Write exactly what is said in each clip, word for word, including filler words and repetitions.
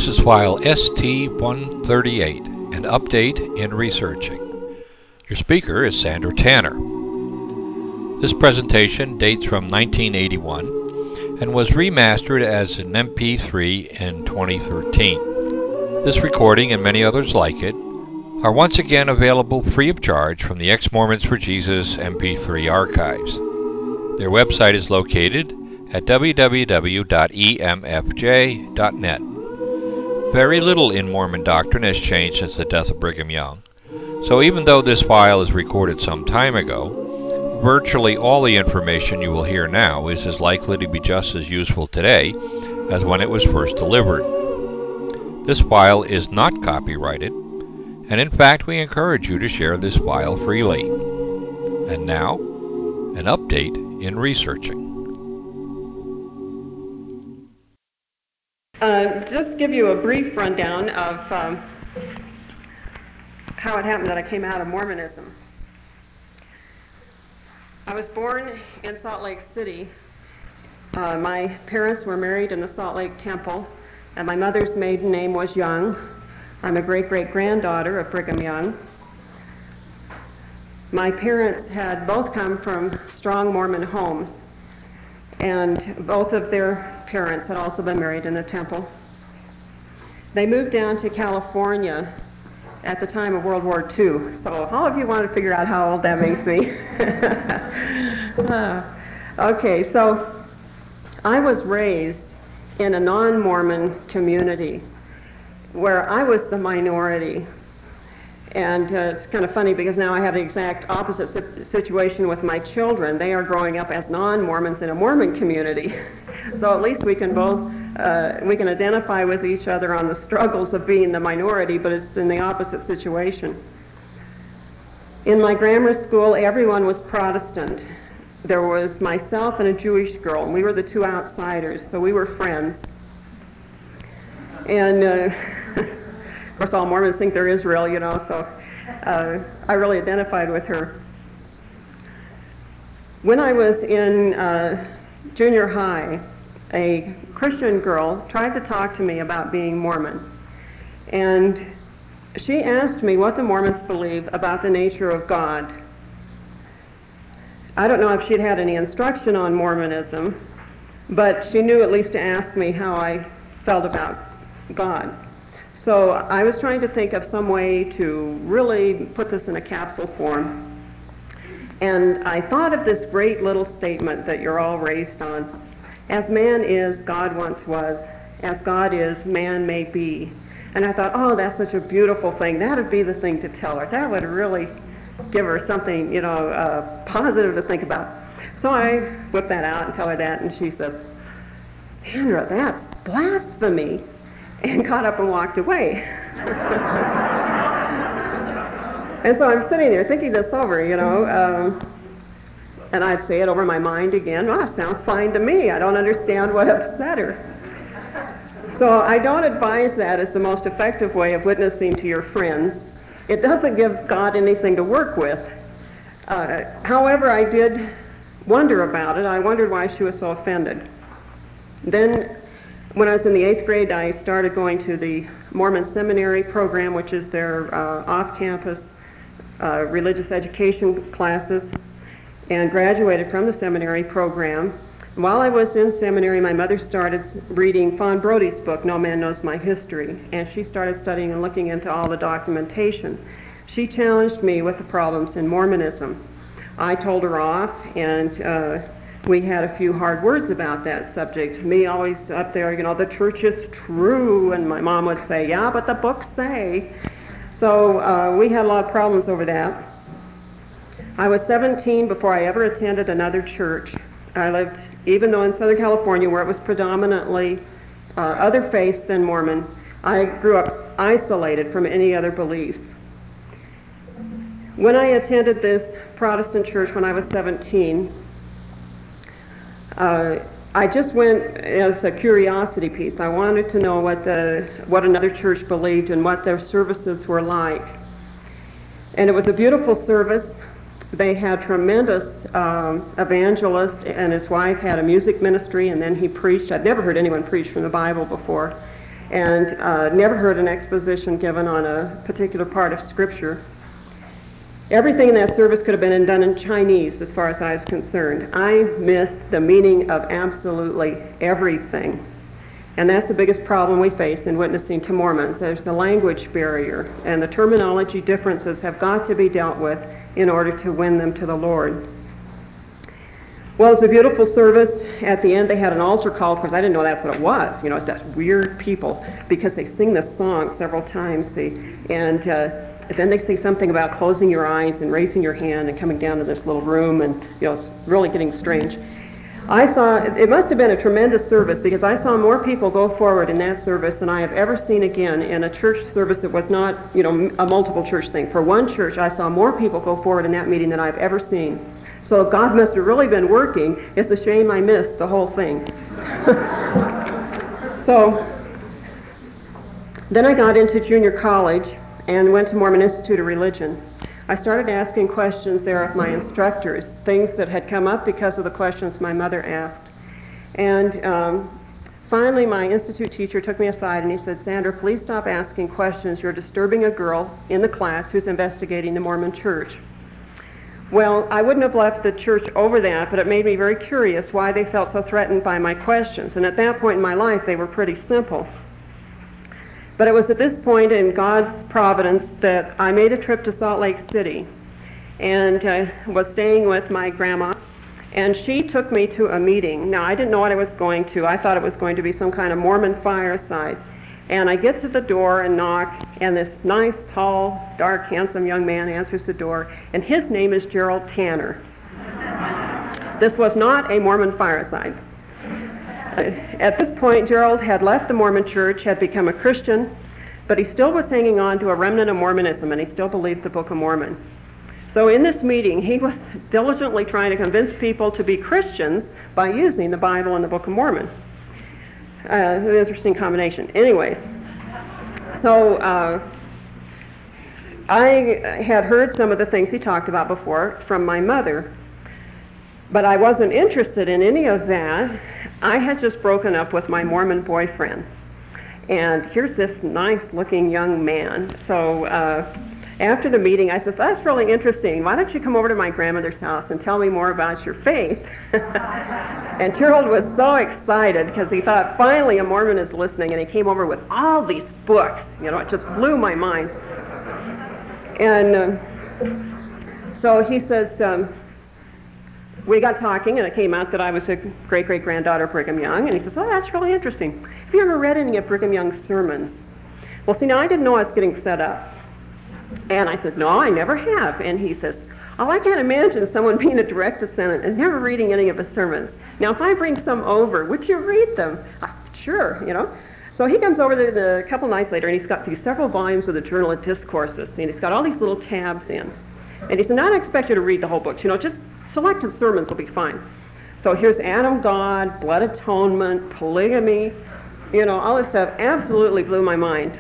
This is file S T one thirty-eight, an update in researching. Your speaker is Sandra Tanner. This presentation dates from nineteen eighty-one and was remastered as an M P three in twenty thirteen. This recording and many others like it are once again available free of charge from the Ex-Mormons for Jesus M P three archives. Their website is located at w w w dot e m f j dot net. Very little in Mormon doctrine has changed since the death of Brigham Young, so even though this file is recorded some time ago, virtually all the information you will hear now is as likely to be just as useful today as when it was first delivered. This file is not copyrighted, and in fact we encourage you to share this file freely. And now, an update in researching. Uh, just give you a brief rundown of um, how it happened that I came out of Mormonism. I was born in Salt Lake City. Uh, my parents were married in the Salt Lake Temple, and my mother's maiden name was Young. I'm a great-great-granddaughter of Brigham Young. My parents had both come from strong Mormon homes, and both of their parents had also been married in the temple. They moved down to California at the time of World War Two. So all of you want to figure out how old that makes me. uh, okay, so I was raised in a non-Mormon community where I was the minority. And uh, it's kind of funny because now I have the exact opposite si- situation with my children. They are growing up as non-Mormons in a Mormon community. So at least we can both, uh, we can identify with each other on the struggles of being the minority, but it's in the opposite situation. In my grammar school, everyone was Protestant. There was myself and a Jewish girl, and we were the two outsiders, so we were friends. And uh, of course, all Mormons think they're Israel, you know, so uh, I really identified with her. When I was in uh, junior high, a Christian girl tried to talk to me about being Mormon. And she asked me what the Mormons believe about the nature of God. I don't know if she'd had any instruction on Mormonism, but she knew at least to ask me how I felt about God. So I was trying to think of some way to really put this in a capsule form. And I thought of this great little statement that you're all raised on. As man is, God once was. As God is, man may be. And I thought, oh, that's such a beautiful thing. That would be the thing to tell her. That would really give her something, you know, uh, positive to think about. So I whipped that out and tell her that, and she says, Sandra, that's blasphemy. And got up and walked away. And so I'm sitting there thinking this over, you know, um, and I'd say it over my mind again. Well, it sounds fine to me. I don't understand what upset her. So I don't advise that as the most effective way of witnessing to your friends. It doesn't give God anything to work with. Uh, however, I did wonder about it. I wondered why she was so offended. Then when I was in the eighth grade, I started going to the Mormon Seminary program, which is their uh, off-campus uh, religious education classes, and graduated from the seminary program. While I was in seminary, my mother started reading Fawn Brody's book, No Man Knows My History, and she started studying and looking into all the documentation. She challenged me with the problems in Mormonism. I told her off, and uh, we had a few hard words about that subject. Me always up there, you know, the church is true, and my mom would say, yeah, but the books say. So uh, we had a lot of problems over that. I was seventeen before I ever attended another church. I lived, even though in Southern California, where it was predominantly uh, other faiths than Mormon, I grew up isolated from any other beliefs. When I attended this Protestant church when I was seventeen, Uh, I just went as a curiosity piece. I wanted to know what the what another church believed and what their services were like. And it was a beautiful service. They had tremendous um, evangelist, and his wife had a music ministry, and then he preached. I'd never heard anyone preach from the Bible before. and uh, never heard an exposition given on a particular part of Scripture. Everything in that service could have been done in Chinese as far as I was concerned. I missed the meaning of absolutely everything. And that's the biggest problem we face in witnessing to Mormons. There's the language barrier, and the terminology differences have got to be dealt with in order to win them to the Lord. Well, it was a beautiful service. At the end, they had an altar call. Of course, I didn't know that's what it was. You know, it's that weird people, because they sing this song several times. They, and uh, then they say something about closing your eyes and raising your hand and coming down to this little room, and you know, it's really getting strange. I thought it must have been a tremendous service, because I saw more people go forward in that service than I have ever seen again in a church service that was not, you know, a multiple church thing. For one church, I saw more people go forward in that meeting than I've ever seen. So God must have really been working. It's a shame I missed the whole thing. So then I got into junior college and went to Mormon Institute of Religion. I started asking questions there of my instructors, things that had come up because of the questions my mother asked. And um, finally, my institute teacher took me aside and he said, "Sandra, please stop asking questions. You're disturbing a girl in the class who's investigating the Mormon Church." Well, I wouldn't have left the church over that, but it made me very curious why they felt so threatened by my questions. And at that point in my life, they were pretty simple. But it was at this point in God's providence that I made a trip to Salt Lake City and uh, was staying with my grandma, and she took me to a meeting. Now, I didn't know what I was going to. I thought it was going to be some kind of Mormon fireside. And I get to the door and knock, and this nice, tall, dark, handsome young man answers the door, and his name is Gerald Tanner. This was not a Mormon fireside. At this point, Gerald had left the Mormon Church, had become a Christian, but he still was hanging on to a remnant of Mormonism, and he still believed the Book of Mormon. So in this meeting, he was diligently trying to convince people to be Christians by using the Bible and the Book of Mormon. Uh, an interesting combination. Anyways, so uh, I had heard some of the things he talked about before from my mother, but I wasn't interested in any of that. I had just broken up with my Mormon boyfriend, and here's this nice-looking young man. So uh, after the meeting, I said, "That's really interesting. Why don't you come over to my grandmother's house and tell me more about your faith?" And Gerald was so excited because he thought, finally a Mormon is listening, and he came over with all these books. You know, it just blew my mind. And uh, so he says, um, we got talking, and it came out that I was a great-great-granddaughter of Brigham Young, and he says, "Oh, that's really interesting. Have you ever read any of Brigham Young's sermons?" Well, see, now I didn't know I was getting set up. And I said, "No, I never have." And he says, "Oh, I can't imagine someone being a direct descendant and never reading any of his sermons. Now, if I bring some over, would you read them?" I, sure, you know. So he comes over there a couple nights later, and he's got these several volumes of the Journal of Discourses, and he's got all these little tabs in. And he said, "Not expect you to read the whole book. You know, just selected sermons will be fine." So here's Adam God, blood atonement, polygamy, you know, all this stuff absolutely blew my mind.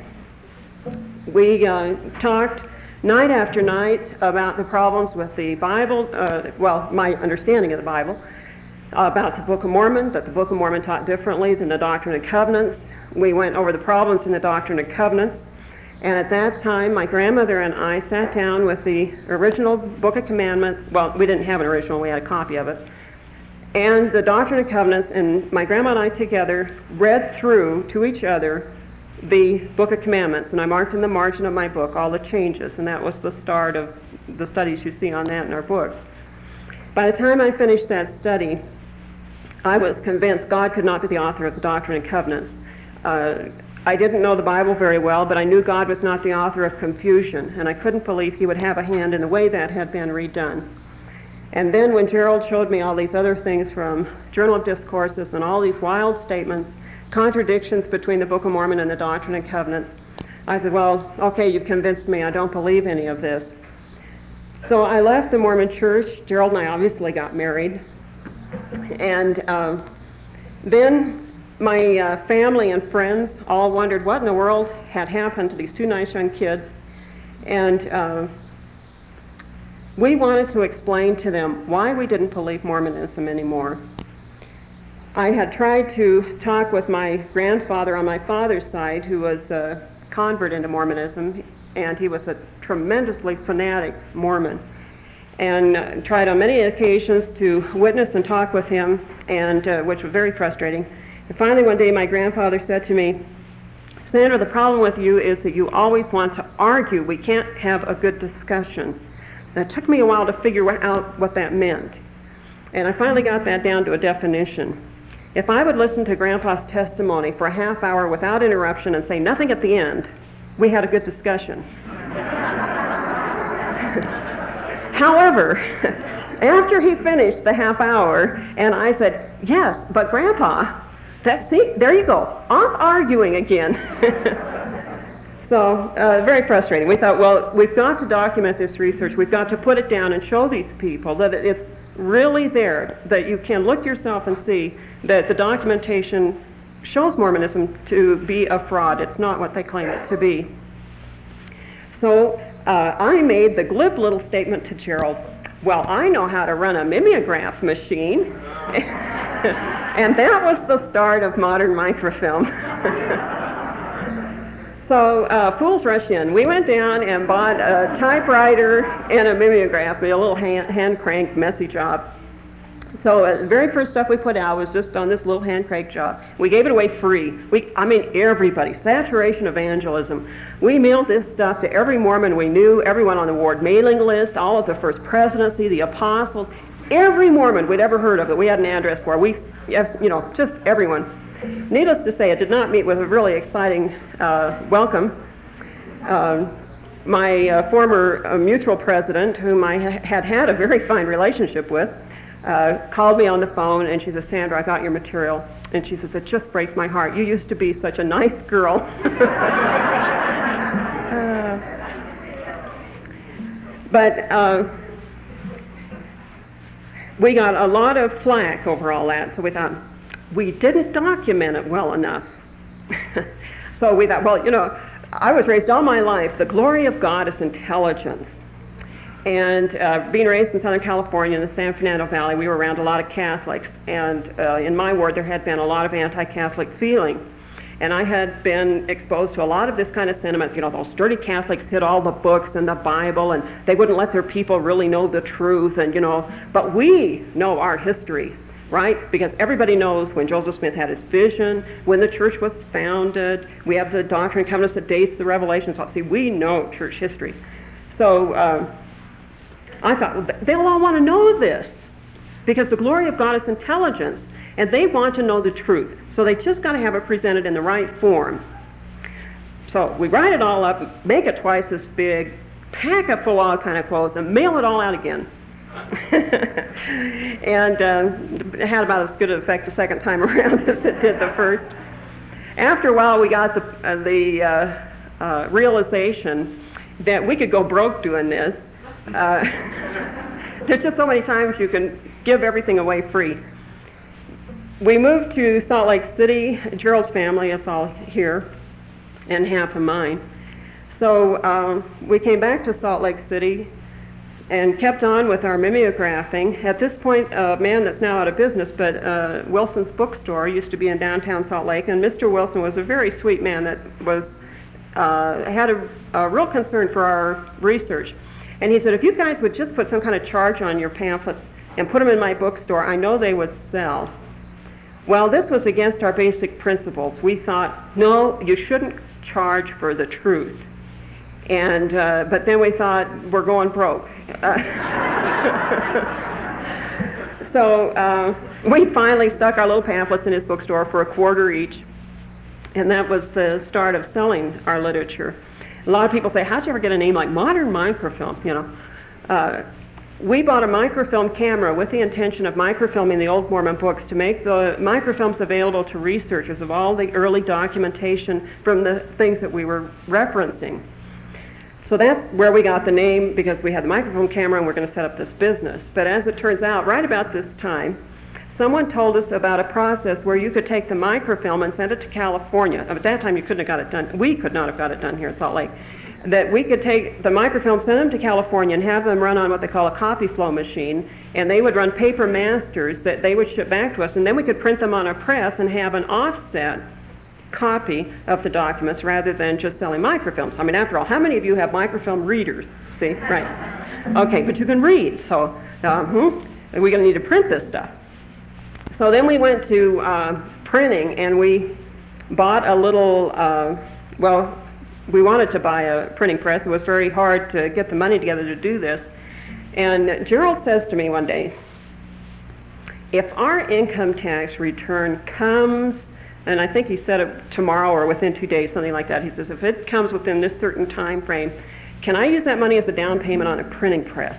We uh, talked night after night about the problems with the Bible, uh, well, my understanding of the Bible, uh, about the Book of Mormon, that the Book of Mormon taught differently than the Doctrine and Covenants. We went over the problems in the Doctrine and Covenants, and at that time, my grandmother and I sat down with the original Book of Commandments. Well, we didn't have an original, we had a copy of it, and the Doctrine and Covenants, and my grandma and I together read through to each other the Book of Commandments, and I marked in the margin of my book all the changes, and that was the start of the studies you see on that in our book. By the time I finished that study, I was convinced God could not be the author of the Doctrine and Covenants. Uh, I didn't know the Bible very well, but I knew God was not the author of confusion, and I couldn't believe he would have a hand in the way that had been redone. And then when Gerald showed me all these other things from Journal of Discourses and all these wild statements, contradictions between the Book of Mormon and the Doctrine and Covenants, I said, "Well, okay, you've convinced me. I don't believe any of this." So I left the Mormon Church. Gerald and I obviously got married. And uh, then my uh, family and friends all wondered what in the world had happened to these two nice young kids. And uh, we wanted to explain to them why we didn't believe Mormonism anymore. I had tried to talk with my grandfather on my father's side, who was a convert into Mormonism, and he was a tremendously fanatic Mormon, and uh, tried on many occasions to witness and talk with him, and uh, which was very frustrating. And finally one day my grandfather said to me, "Sandra, the problem with you is that you always want to argue. We can't have a good discussion." And it took me a while to figure out what that meant. And I finally got that down to a definition. If I would listen to Grandpa's testimony for a half hour without interruption and say nothing at the end, we had a good discussion. However, after he finished the half hour, and I said, "Yes, but Grandpa, that, see, there you go, off arguing again." So, uh, very frustrating. We thought, well, we've got to document this research. We've got to put it down and show these people that it's really there, that you can look yourself and see that the documentation shows Mormonism to be a fraud. It's not what they claim it to be. So uh, I made the glib little statement to Gerald, "Well, I know how to run a mimeograph machine." And that was the start of modern microfilm. So uh, fools rush in. We went down and bought a typewriter and a mimeograph, a little hand, hand crank messy job. So uh, the very first stuff we put out was just on this little hand crank job. We gave it away free. We, I mean, everybody. Saturation evangelism. We mailed this stuff to every Mormon we knew, everyone on the ward mailing list, all of the First Presidency, the Apostles, every Mormon we'd ever heard of that we had an address for. We, yes, you know, just everyone. Needless to say, it did not meet with a really exciting uh, welcome. Uh, my uh, former uh, mutual president, whom I ha- had had a very fine relationship with, uh, called me on the phone, and she said, "Sandra, I got your material." And she says, "It just breaks my heart. You used to be such a nice girl." uh, but uh, we got a lot of flack over all that, so we thought, we didn't document it well enough. So we thought, well, you know, I was raised all my life, the glory of God is intelligence. And uh, being raised in Southern California in the San Fernando Valley, we were around a lot of Catholics. And uh, in my ward, there had been a lot of anti-Catholic feeling. And I had been exposed to a lot of this kind of sentiment. You know, those dirty Catholics hid all the books and the Bible, and they wouldn't let their people really know the truth. And, you know, but we know our history. Right? Because everybody knows when Joseph Smith had his vision, when the church was founded. We have the Doctrine and Covenants that dates the Revelations. See, we know church history. So uh, I thought, well, they'll all want to know this because the glory of God is intelligence, and they want to know the truth. So they just got to have it presented in the right form. So we write it all up, make it twice as big, pack it full of all kind of clothes, and mail it all out again. And uh, it had about as good an effect the second time around as it did the first. After a while, we got the, uh, the uh, uh, realization that we could go broke doing this. Uh, there's just so many times you can give everything away free. We moved to Salt Lake City. Gerald's family is all here, and half of mine. So uh, we came back to Salt Lake City and kept on with our mimeographing. At this point, a man that's now out of business, but uh, Wilson's Bookstore used to be in downtown Salt Lake, and Mister Wilson was a very sweet man that was uh, had a, a real concern for our research. And he said, "If you guys would just put some kind of charge on your pamphlets and put them in my bookstore, I know they would sell." Well, this was against our basic principles. We thought, no, you shouldn't charge for the truth. And uh, but then we thought, we're going broke. Uh, so uh, we finally stuck our little pamphlets in his bookstore for a quarter each, and that was the start of selling our literature. A lot of people say, how'd you ever get a name like Modern Microfilm? You know, uh, we bought a microfilm camera with the intention of microfilming the Old Mormon books to make the microfilms available to researchers of all the early documentation from the things that we were referencing. So that's where we got the name, because we had the microfilm camera and we're going to set up this business. But as it turns out, right about this time, someone told us about a process where you could take the microfilm and send it to California. At that time, you couldn't have got it done. We could not have got it done here in Salt Lake. that we could take the microfilm, send them to California, and have them run on what they call a copy flow machine, and they would run paper masters that they would ship back to us, and then we could print them on a press and have an offset copy of the documents rather than just selling microfilms. I mean, after all, how many of you have microfilm readers? See, right. Okay, but you can read, so uh, hmm, we're going to need to print this stuff. So then we went to uh, printing, and we bought a little, uh, well, we wanted to buy a printing press. It was very hard to get the money together to do this. And Gerald says to me one day, if our income tax return comes, and I think he said it tomorrow or within two days, something like that. He says, if it comes within this certain time frame, can I use that money as a down payment on a printing press?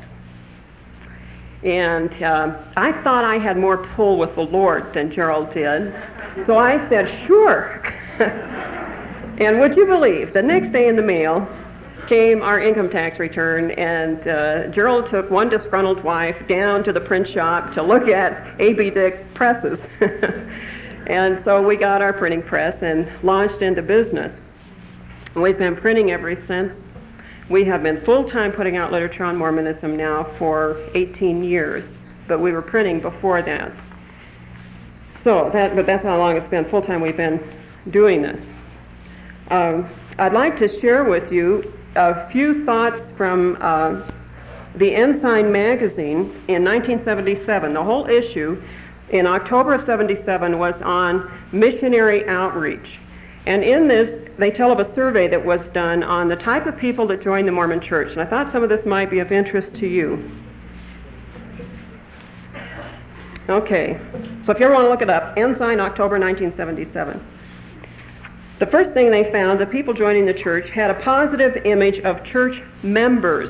And uh, I thought I had more pull with the Lord than Gerald did. So I said, sure. And would you believe, the next day in the mail came our income tax return, and uh, Gerald took one disgruntled wife down to the print shop to look at A B Dick presses. And so we got our printing press and launched into business. And we've been printing ever since. We have been full-time putting out literature on Mormonism now for eighteen years, but we were printing before that. So that, but that's how long it's been full-time we've been doing this. Um, I'd like to share with you a few thoughts from uh, the Ensign magazine in nineteen seventy-seven. The whole issue in October of seventy-seven was on missionary outreach. And in this, they tell of a survey that was done on the type of people that joined the Mormon Church. And I thought some of this might be of interest to you. Okay, so if you ever want to look it up, Ensign, October nineteen seventy-seven. The first thing they found, the people joining the church had a positive image of church members.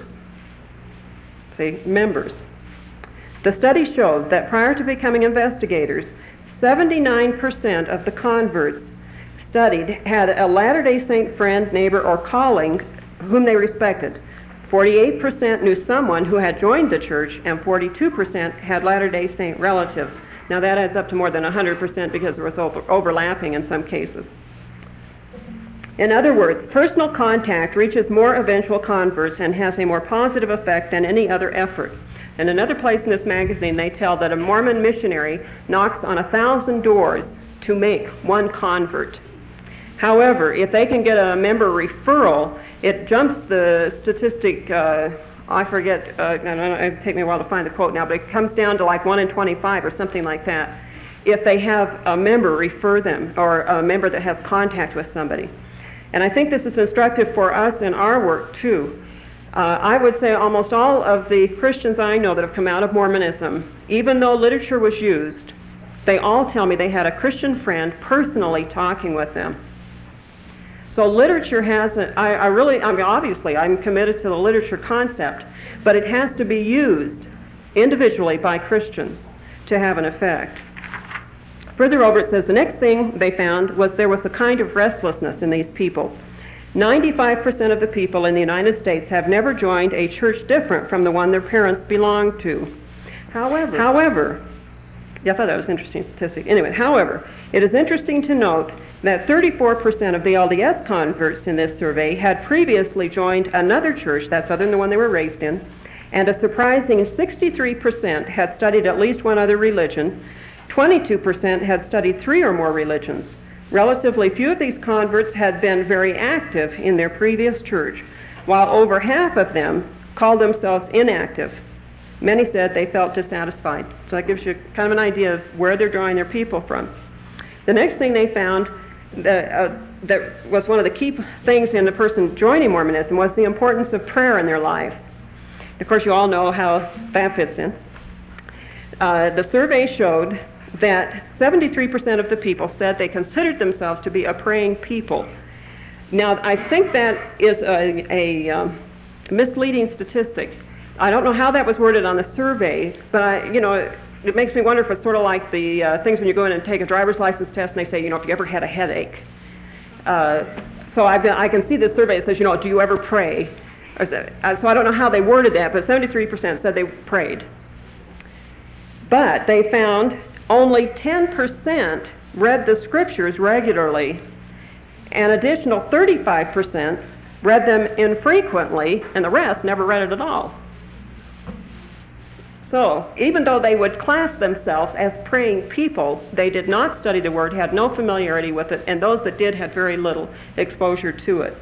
See, members. The study showed that prior to becoming investigators, seventy-nine percent of the converts studied had a Latter-day Saint friend, neighbor, or colleague whom they respected. forty-eight percent knew someone who had joined the church, and forty-two percent had Latter-day Saint relatives. Now that adds up to more than one hundred percent because there was over- overlapping in some cases. In other words, personal contact reaches more eventual converts and has a more positive effect than any other effort. In another place in this magazine, they tell that a Mormon missionary knocks on a thousand doors to make one convert. However, if they can get a member referral, it jumps the statistic, uh, I forget, uh, I don't know, it'd take me a while to find the quote now, but it comes down to like one in twenty-five or something like that, if they have a member refer them, or a member that has contact with somebody. And I think this is instructive for us in our work, too. Uh, I would say almost all of the Christians I know that have come out of Mormonism, even though literature was used, they all tell me they had a Christian friend personally talking with them. So literature has, a, I, I really, I mean, obviously I'm committed to the literature concept, but it has to be used individually by Christians to have an effect. Further over, it says the next thing they found was there was a kind of restlessness in these people. ninety-five percent of the people in the United States have never joined a church different from the one their parents belonged to. However, however, yeah, I thought that was an interesting statistic. Anyway, however, it is interesting to note that thirty-four percent of the L D S converts in this survey had previously joined another church, that's other than the one they were raised in, and a surprising sixty-three percent had studied at least one other religion. twenty-two percent had studied three or more religions. Relatively few of these converts had been very active in their previous church, while over half of them called themselves inactive. Many said they felt dissatisfied. So that gives you kind of an idea of where they're drawing their people from. The next thing they found that, uh, that was one of the key things in the person joining Mormonism was the importance of prayer in their lives. Of course, you all know how that fits in. Uh, the survey showed that seventy-three percent of the people said they considered themselves to be a praying people. Now, I think that is a, a um, misleading statistic. I don't know how that was worded on the survey, but I, you know, it, it makes me wonder if it's sort of like the uh, things when you go in and take a driver's license test and they say, you know, if you ever had a headache. Uh, so I've been, I can see the survey that says, you know, do you ever pray? Or, uh, so I don't know how they worded that, but seventy-three percent said they prayed. But they found only ten percent read the scriptures regularly. An additional thirty-five percent read them infrequently, and the rest never read it at all. So, even though they would class themselves as praying people, they did not study the Word, had no familiarity with it, and those that did had very little exposure to it.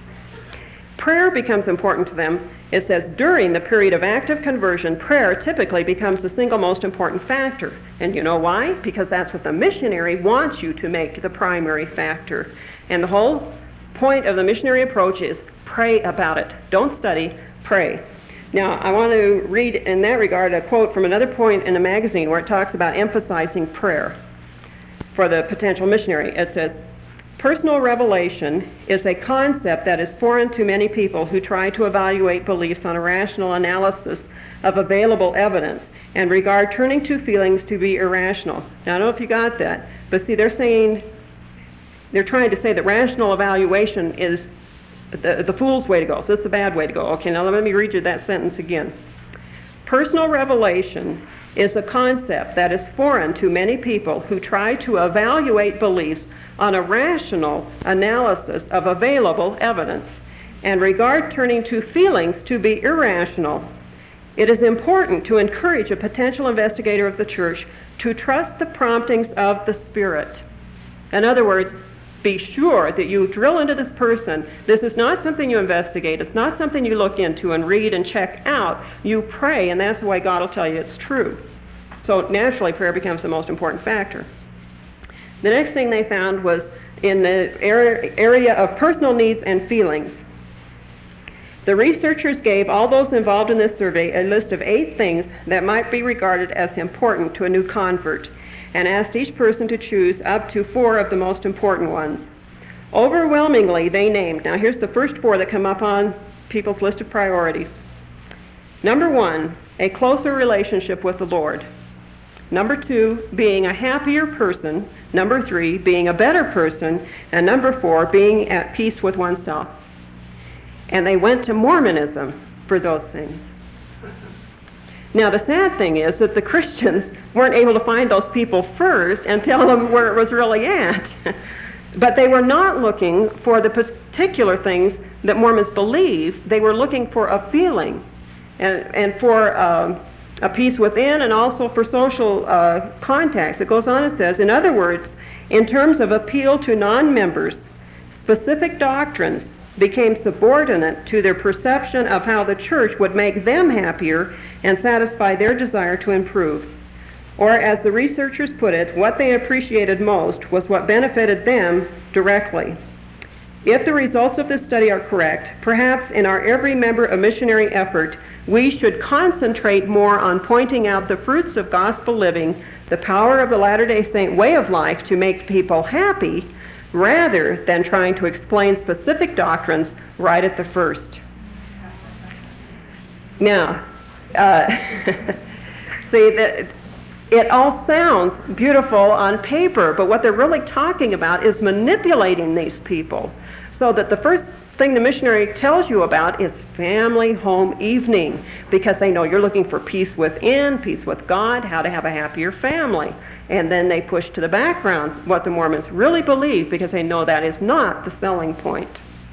Prayer becomes important to them. It says, during the period of active conversion, prayer typically becomes the single most important factor. And you know why? Because that's what the missionary wants you to make the primary factor. And the whole point of the missionary approach is pray about it. Don't study, pray. Now, I want to read in that regard a quote from another point in the magazine where it talks about emphasizing prayer for the potential missionary. It says, personal revelation is a concept that is foreign to many people who try to evaluate beliefs on a rational analysis of available evidence and regard turning to feelings to be irrational. Now, I don't know if you got that, but see, they're saying, they're trying to say that rational evaluation is the, the fool's way to go. So this is the bad way to go. Okay, now let me read you that sentence again. Personal revelation is a concept that is foreign to many people who try to evaluate beliefs on a rational analysis of available evidence and regard turning to feelings to be irrational. It is important to encourage a potential investigator of the church to trust the promptings of the Spirit. In other words, be sure that you drill into this person. This is not something you investigate. It's not something you look into and read and check out. You pray, and that's the way God will tell you it's true. So naturally, prayer becomes the most important factor. The next thing they found was in the area of personal needs and feelings. The researchers gave all those involved in this survey a list of eight things that might be regarded as important to a new convert, and asked each person to choose up to four of the most important ones. Overwhelmingly, they named, now here's the first four that come up on people's list of priorities. Number one, a closer relationship with the Lord. Number two, being a happier person. Number three, being a better person. And number four, being at peace with oneself. And they went to Mormonism for those things. Now, the sad thing is that the Christians weren't able to find those people first and tell them where it was really at. But they were not looking for the particular things that Mormons believe. They were looking for a feeling and, and for um, a peace within, and also for social uh, contacts. It goes on and says, in other words, in terms of appeal to non-members, specific doctrines became subordinate to their perception of how the church would make them happier and satisfy their desire to improve. Or, as the researchers put it, what they appreciated most was what benefited them directly. If the results of this study are correct, perhaps in our every member a missionary effort, we should concentrate more on pointing out the fruits of gospel living, the power of the Latter-day Saint way of life to make people happy, rather than trying to explain specific doctrines right at the first. Now, uh, see, that it all sounds beautiful on paper, but what they're really talking about is manipulating these people so that the first thing the missionary tells you about is family home evening, because they know you're looking for peace within, peace with God, how to have a happier family. And then they push to the background what the Mormons really believe, because they know that is not the selling point.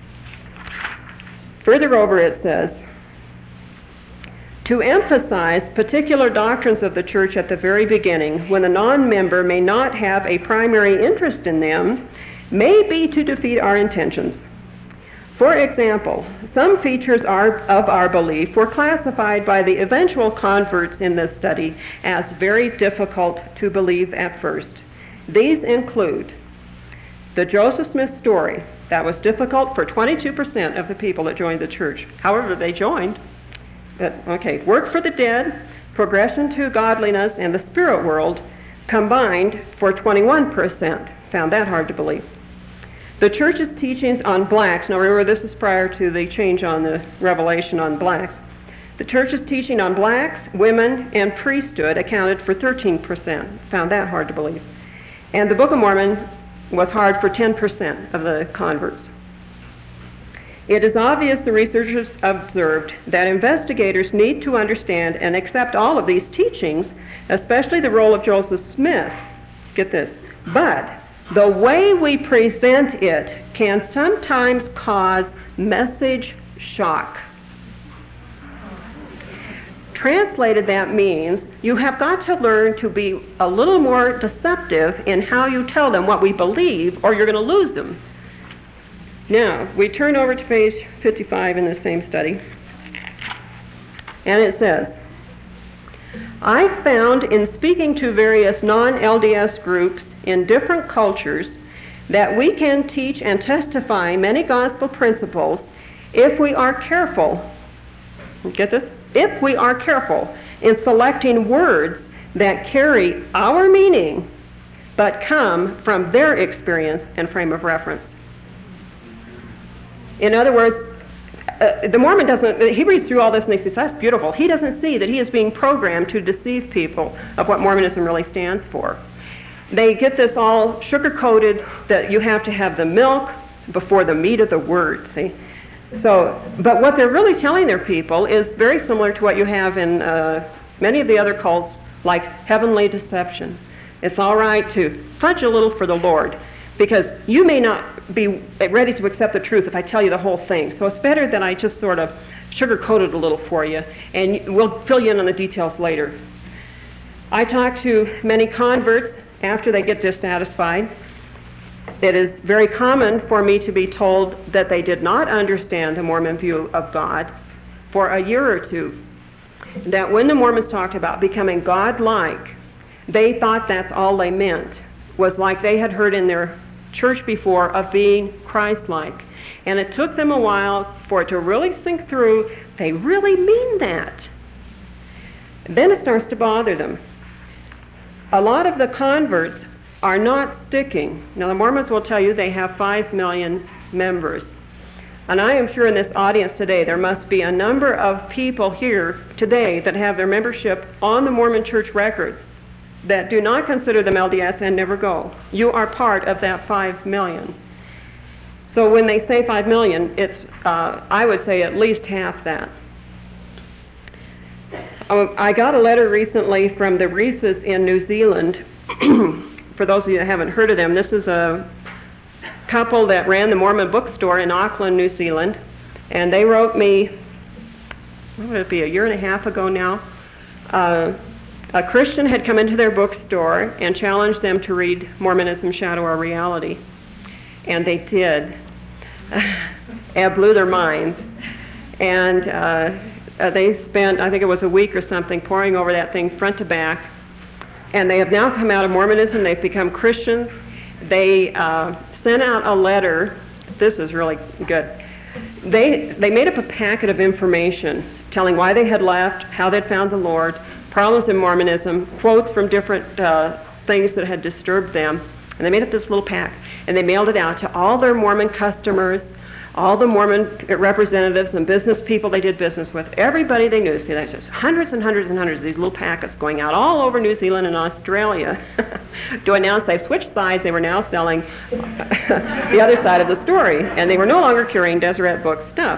Further over it says, to emphasize particular doctrines of the church at the very beginning, when a non-member may not have a primary interest in them, may be to defeat our intentions. For example, some features are, of our belief were classified by the eventual converts in this study as very difficult to believe at first. These include the Joseph Smith story. That was difficult for twenty-two percent of the people that joined the church. However, they joined. But, okay, work for the dead, progression to godliness, and the spirit world combined for twenty-one percent. Found that hard to believe. The church's teachings on blacks, now remember this is prior to the change on the revelation on blacks. The church's teaching on blacks, women, and priesthood accounted for thirteen percent. Found that hard to believe. And the Book of Mormon was hard for ten percent of the converts. It is obvious the researchers observed that investigators need to understand and accept all of these teachings, especially the role of Joseph Smith. Get this. But the way we present it can sometimes cause message shock. Translated, that means you have got to learn to be a little more deceptive in how you tell them what we believe, or you're going to lose them. Now, we turn over to page fifty-five in the same study, and it says, I found in speaking to various non-L D S groups in different cultures that we can teach and testify many gospel principles if we are careful. Get this? If we are careful in selecting words that carry our meaning but come from their experience and frame of reference. In other words, uh, the Mormon doesn't, he reads through all this and he says, that's beautiful. He doesn't see that he is being programmed to deceive people of what Mormonism really stands for. They get this all sugar-coated that you have to have the milk before the meat of the word, see? So, but what they're really telling their people is very similar to what you have in uh, many of the other cults, like heavenly deception. It's all right to fudge a little for the Lord, because you may not be ready to accept the truth if I tell you the whole thing. So it's better that I just sort of sugar-coat it a little for you, and we'll fill you in on the details later. I talk to many converts after they get dissatisfied. It is very common for me to be told that they did not understand the Mormon view of God for a year or two. That when the Mormons talked about becoming God-like, they thought that's all they meant, was like they had heard in their church before of being Christ-like. And it took them a while for it to really sink through, they really mean that. Then it starts to bother them. A lot of the converts are not sticking. Now, the Mormons will tell you they have five million members. And I am sure in this audience today there must be a number of people here today that have their membership on the Mormon Church records that do not consider them L D S and never go. You are part of that five million. So when they say five million, it's, uh, I would say at least half that. I got a letter recently from the Reeses in New Zealand. For those of you that haven't heard of them, this is a couple that ran the Mormon bookstore in Auckland, New Zealand. And they wrote me, what would it be, a year and a half ago now? Uh, a Christian had come into their bookstore and challenged them to read Mormonism, Shadow or Reality. And they did. It blew their minds. And uh, uh, they spent, I think it was a week or something, poring over that thing front to back. And they have now come out of Mormonism. They've become Christians. They uh, sent out a letter. This is really good. They, they made up a packet of information telling why they had left, how they'd found the Lord, problems in Mormonism, quotes from different uh, things that had disturbed them. And they made up this little pack. And they mailed it out to all their Mormon customers, all the Mormon representatives and business people they did business with, everybody they knew. See, there's just hundreds and hundreds and hundreds of these little packets going out all over New Zealand and Australia to announce they've switched sides. They were now selling the other side of the story, and they were no longer carrying Deseret book stuff.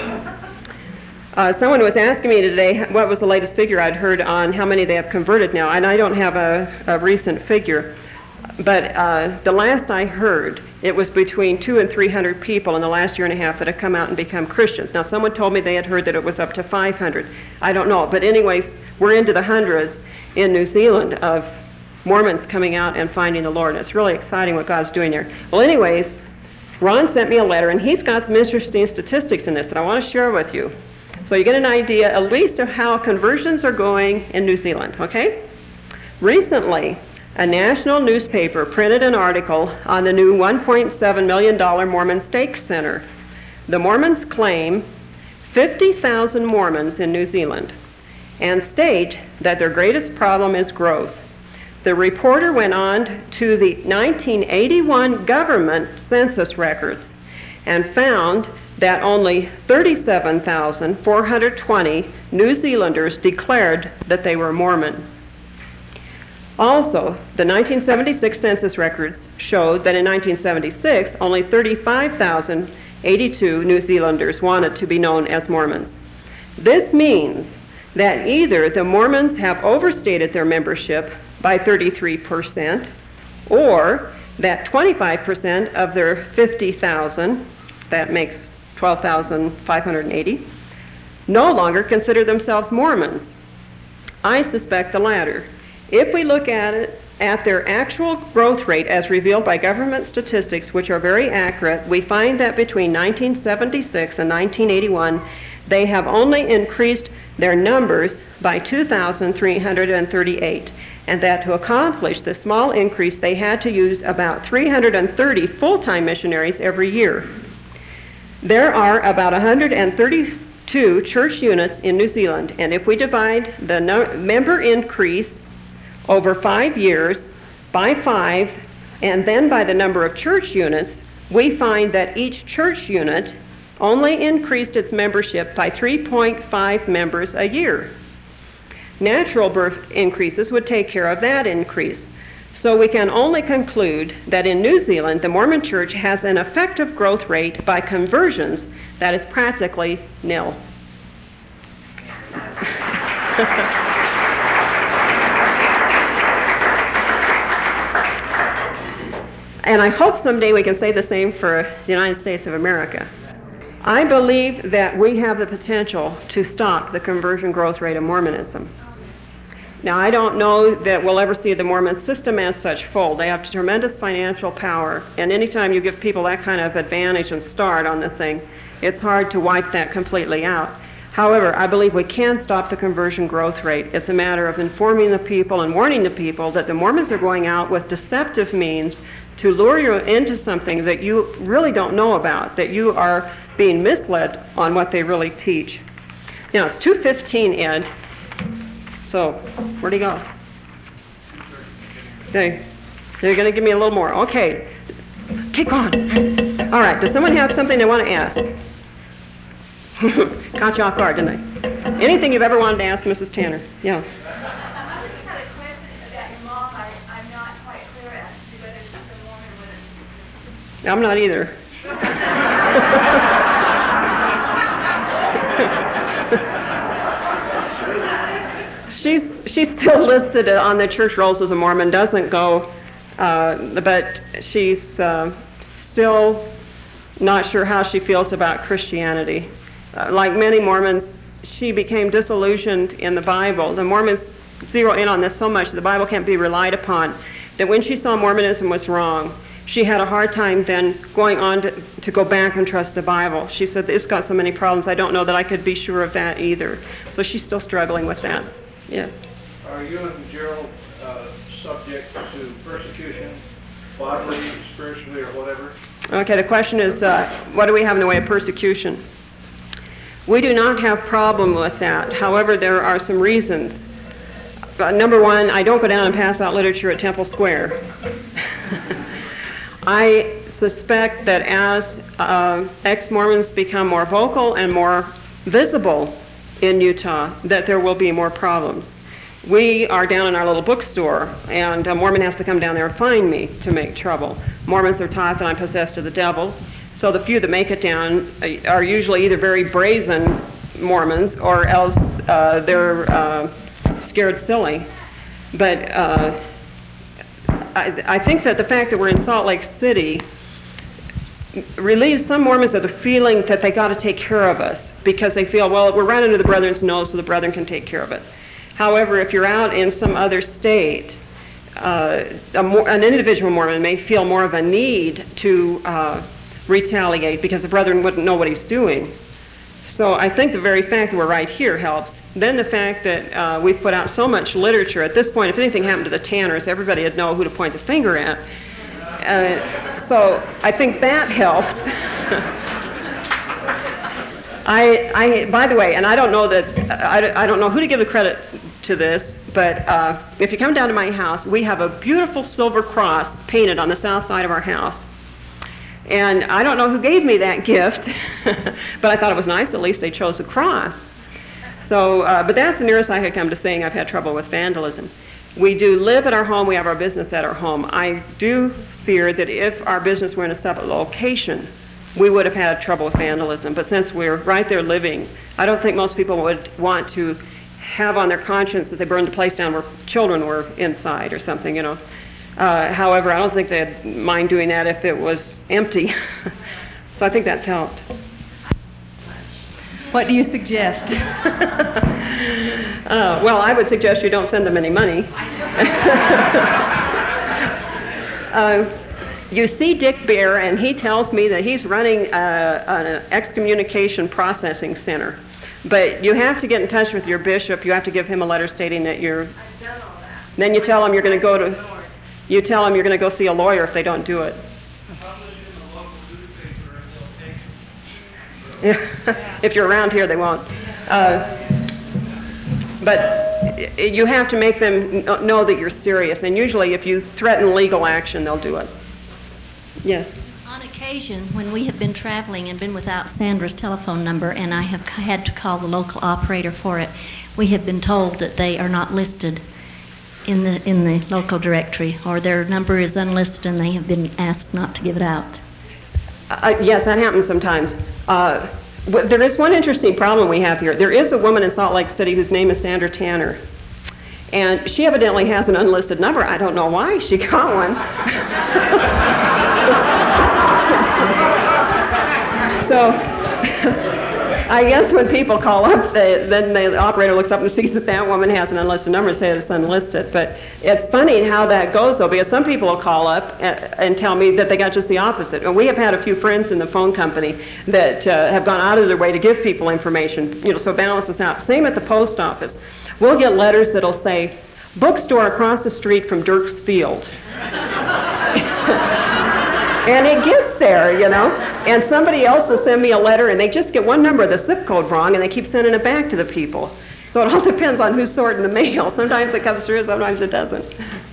Uh, someone was asking me today what was the latest figure I'd heard on how many they have converted now, and I don't have a, a recent figure. But uh, the last I heard, it was between two and three hundred people in the last year and a half that have come out and become Christians. Now, someone told me they had heard that it was up to five hundred. I don't know. But anyways, we're into the hundreds in New Zealand of Mormons coming out and finding the Lord. It's really exciting what God's doing there. Well, anyways, Ron sent me a letter, and he's got some interesting statistics in this that I want to share with you. So you get an idea at least of how conversions are going in New Zealand, okay? Recently, a national newspaper printed an article on the new one point seven million dollars Mormon Stake Center. The Mormons claim fifty thousand Mormons in New Zealand and state that their greatest problem is growth. The reporter went on to the nineteen eighty-one government census records and found that only thirty-seven thousand four hundred twenty New Zealanders declared that they were Mormons. Also, the nineteen seventy-six census records showed that in nineteen seventy-six, only thirty-five thousand eighty-two New Zealanders wanted to be known as Mormons. This means that either the Mormons have overstated their membership by thirty-three percent, or that twenty-five percent of their fifty thousand, that makes twelve thousand five hundred eighty, no longer consider themselves Mormons. I suspect the latter. If we look at it at their actual growth rate as revealed by government statistics, which are very accurate, we find that between nineteen seventy-six and nineteen eighty-one, they have only increased their numbers by two thousand three hundred thirty-eight, and that to accomplish the small increase, they had to use about three hundred thirty full-time missionaries every year. There are about one hundred thirty-two church units in New Zealand, and if we divide the no- member increase over five years by five, and then by the number of church units, we find that each church unit only increased its membership by three point five members a year. Natural birth increases would take care of that increase. So we can only conclude that in New Zealand, the Mormon Church has an effective growth rate by conversions that is practically nil. And I hope someday we can say the same for the United States of America. I believe that we have the potential to stop the conversion growth rate of Mormonism. Now, I don't know that we'll ever see the Mormon system as such full. They have tremendous financial power, and anytime you give people that kind of advantage and start on this thing, it's hard to wipe that completely out. However, I believe we can stop the conversion growth rate. It's a matter of informing the people and warning the people that the Mormons are going out with deceptive means to lure you into something that you really don't know about, that you are being misled on what they really teach. Now, it's two fifteen, Ed. So, where'd he go? Okay. They're going to give me a little more. Okay. Keep going. All right. Does someone have something they want to ask? Caught you off guard, didn't I? Anything you've ever wanted to ask Missus Tanner? Yeah. I just had a question about your mom. I, I'm not quite clear as to whether she's a Mormon or whether I'm not either. she's she's still listed on the church rolls as a Mormon. Doesn't go, uh, but she's uh, still not sure how she feels about Christianity. Uh, like many Mormons, she became disillusioned in the Bible. The Mormons zero in on this so much that the Bible can't be relied upon, that when she saw Mormonism was wrong, she had a hard time then going on to, to go back and trust the Bible. She said, it's got so many problems, I don't know that I could be sure of that either. So she's still struggling with that. Yes. Are you and Gerald uh, subject to persecution, bodily, spiritually, or whatever? Okay, the question is, uh, what do we have in the way of persecution? We do not have problem with that. However, there are some reasons. Uh, number one, I don't go down and pass out literature at Temple Square. I suspect that as uh, ex-Mormons become more vocal and more visible in Utah, that there will be more problems. We are down in our little bookstore, and a Mormon has to come down there and find me to make trouble. Mormons are taught that I'm possessed of the devil, so the few that make it down are usually either very brazen Mormons or else uh, they're uh, scared silly. But uh, I, I think that the fact that we're in Salt Lake City relieves some Mormons of the feeling that they got to take care of us because they feel, well, we're right under the Brethren's nose, so the Brethren can take care of it. However, if you're out in some other state, uh, a more, an individual Mormon may feel more of a need to uh, retaliate because the Brethren wouldn't know what he's doing. So I think the very fact that we're right here helps. Then the fact that uh, we've put out so much literature, at this point, if anything happened to the Tanners, everybody would know who to point the finger at. Uh, so I think that helps. I, I, by the way, and I don't know that, I, I don't know who to give the credit to this, but uh, if you come down to my house, we have a beautiful silver cross painted on the south side of our house. And I don't know who gave me that gift, but I thought it was nice, at least they chose a cross. So, uh, but that's the nearest I could come to saying I've had trouble with vandalism. We do live at our home, we have our business at our home. I do fear that if our business were in a separate location, we would have had trouble with vandalism. But since we're right there living, I don't think most people would want to have on their conscience that they burned the place down where children were inside or something, you know. Uh, however, I don't think they'd mind doing that if it was empty. So I think that's helped. What do you suggest? uh, well, I would suggest you don't send them any money. uh, you see Dick Bear, and he tells me that he's running uh, an excommunication processing center. But you have to get in touch with your bishop. You have to give him a letter stating that you're... I've done all that. Then you tell him you're going to go to... You tell them you're going to go see a lawyer if they don't do it. Yeah. If you're around here, they won't. Uh, but you have to make them know that you're serious. And usually if you threaten legal action, they'll do it. Yes? On occasion, when we have been traveling and been without Sandra's telephone number, and I have had to call the local operator for it, we have been told that they are not listed in the in the local directory, or their number is unlisted and they have been asked not to give it out. Uh, yes, that happens sometimes. Uh, there is one interesting problem we have here. There is a woman in Salt Lake City whose name is Sandra Tanner. And she evidently has an unlisted number. I don't know why she got one. So I guess when people call up, they, then the operator looks up and sees that that woman has an unlisted number and says it's unlisted. But it's funny how that goes, though, because some people will call up and, and tell me that they got just the opposite. And we have had a few friends in the phone company that uh, have gone out of their way to give people information, you know, so balance this out. Same at the post office. We'll get letters that'll say, bookstore across the street from Dirk's Field. And it gets there, you know. And somebody else will send me a letter, and they just get one number of the zip code wrong, and they keep sending it back to the people. So it all depends on who's sorting the mail. Sometimes it comes through, sometimes it doesn't.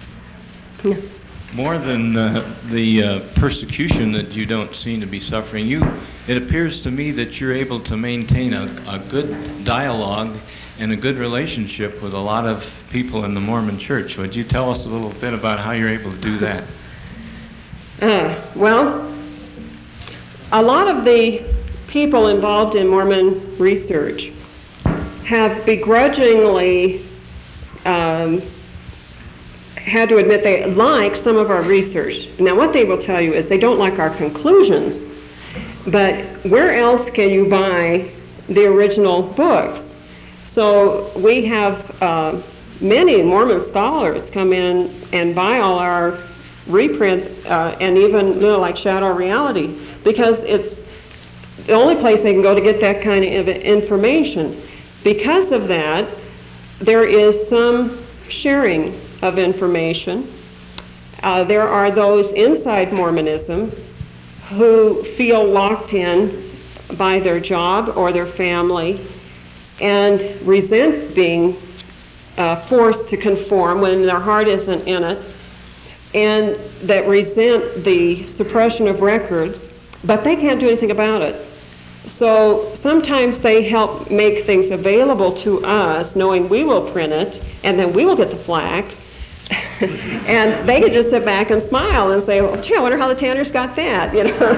More than uh, the uh, persecution that you don't seem to be suffering, you, it appears to me that you're able to maintain a, a good dialogue and a good relationship with a lot of people in the Mormon Church. Would you tell us a little bit about how you're able to do that? Uh, well, a lot of the people involved in Mormon research have begrudgingly um, had to admit they like some of our research. Now, what they will tell you is they don't like our conclusions, but where else can you buy the original books? So we have uh, many Mormon scholars come in and buy all our reprints, uh, and even, you know, like Shadow Reality, because it's the only place they can go to get that kind of information. Because of that, there is some sharing of information. Uh, there are those inside Mormonism who feel locked in by their job or their family and resent being uh, forced to conform when their heart isn't in it, and that resent the suppression of records, but they can't do anything about it. So sometimes they help make things available to us, knowing we will print it, and then we will get the flack. And they can just sit back and smile and say, well, gee, I wonder how the Tanners got that, you know.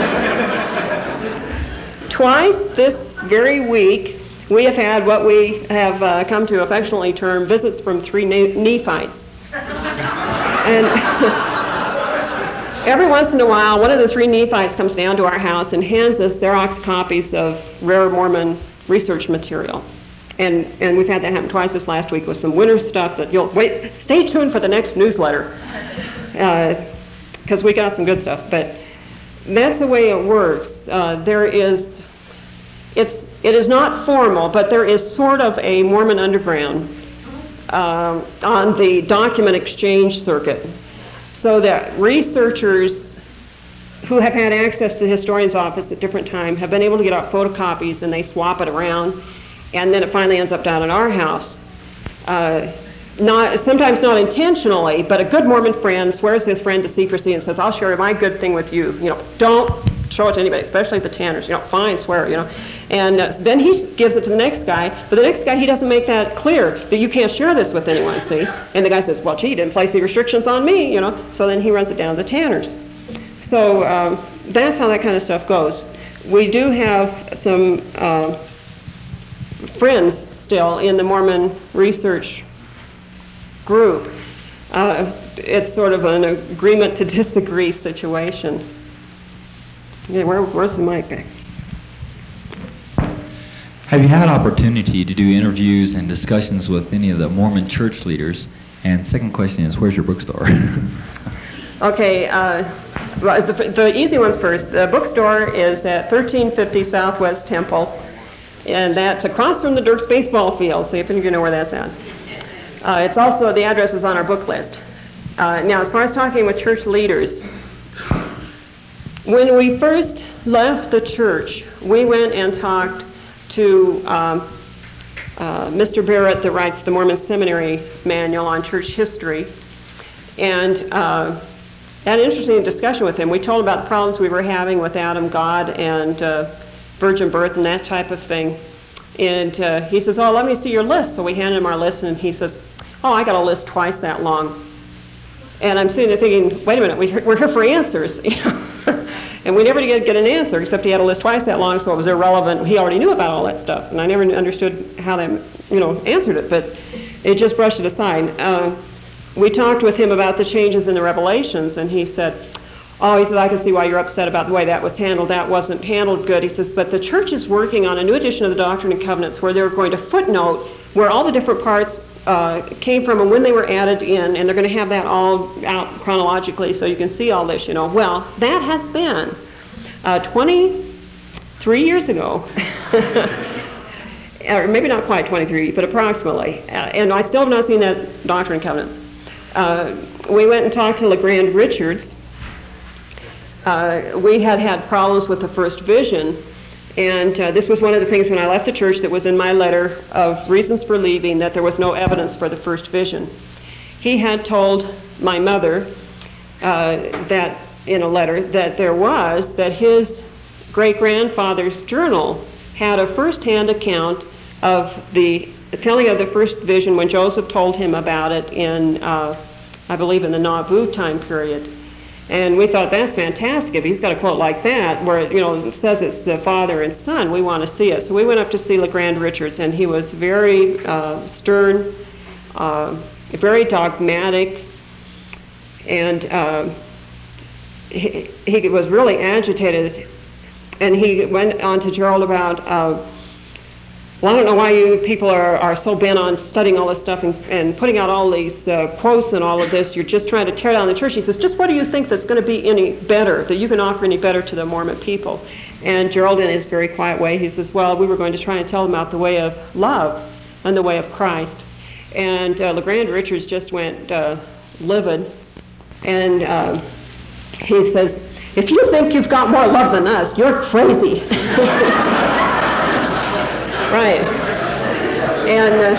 Twice this very week, we have had what we have uh, come to affectionately term visits from three Nephites. And every once in a while, one of the three Nephites comes down to our house and hands us Xerox copies of rare Mormon research material. And and we've had that happen twice this last week with some winter stuff that you'll wait. Stay tuned for the next newsletter, because uh, we got some good stuff. But that's the way it works. Uh, there is, it's it is not formal, but there is sort of a Mormon underground uh, on the document exchange circuit, so that researchers who have had access to the historian's office at different times have been able to get out photocopies, and they swap it around. And then it finally ends up down at our house. Uh, not sometimes not intentionally, but a good Mormon friend swears his friend to secrecy and says, I'll share my good thing with you. You know, don't show it to anybody, especially the Tanners. You know, fine, swear, you know. And uh, then he gives it to the next guy, but the next guy, he doesn't make that clear, that you can't share this with anyone, see? And the guy says, well, gee, you didn't place the restrictions on me, you know. So then he runs it down to the Tanners. So um, that's how that kind of stuff goes. We do have some Uh, friends still in the Mormon research group. Uh, it's sort of an agreement to disagree situation. Yeah, where, where's the mic back? Have you had opportunity to do interviews and discussions with any of the Mormon church leaders? And second question is, where's your bookstore? Okay, uh, well, the, the easy ones first. The bookstore is at thirteen fifty Southwest Temple, and that's across from the Dirks baseball field. See if any of you know where that's at. Uh, it's also, the address is on our book list. Uh, now, as far as talking with church leaders, when we first left the church, we went and talked to um, uh, Mister Barrett, that writes the Mormon Seminary Manual on church history, and uh, had an interesting discussion with him. We told him about the problems we were having with Adam, God, and uh, virgin birth and that type of thing. And uh, he says, oh, let me see your list. So we handed him our list, and he says, oh, I got a list twice that long. And I'm sitting there thinking, wait a minute, we, we're here for answers. You know? And we never did get an answer, except he had a list twice that long, so it was irrelevant. He already knew about all that stuff, and I never understood how they, you know, answered it, but it just brushed it aside. Uh, we talked with him about the changes in the Revelations, and he said, oh, he said, I can see why you're upset about the way that was handled. That wasn't handled good. He says, but the church is working on a new edition of the Doctrine and Covenants where they're going to footnote where all the different parts uh, came from and when they were added in, and they're going to have that all out chronologically so you can see all this, you know. Well, that has been uh, twenty-three years ago. Or maybe not quite twenty-three, but approximately. Uh, and I still have not seen that Doctrine and Covenants. Uh, we went and talked to LeGrand Richards. Uh, we had had problems with the first vision, and uh, this was one of the things when I left the church that was in my letter of reasons for leaving, that there was no evidence for the first vision. He had told my mother uh, that in a letter that there was, that his great-grandfather's journal had a first-hand account of the telling of the first vision when Joseph told him about it in, uh, I believe, in the Nauvoo time period. And we thought, that's fantastic. If he's got a quote like that, where it, you know, it says it's the father and son, we want to see it. So we went up to see LeGrand Richards, and he was very uh, stern, uh, very dogmatic, and uh, he, he was really agitated. And he went on to Gerald about, uh, well, I don't know why you people are, are so bent on studying all this stuff and, and putting out all these uh, quotes and all of this. You're just trying to tear down the church. He says, just what do you think that's going to be any better, that you can offer any better to the Mormon people? And Gerald, in his very quiet way, he says, well, we were going to try and tell them about the way of love and the way of Christ. And uh, LeGrand Richards just went uh, livid. And uh, he says, if you think you've got more love than us, you're crazy. Right. And uh,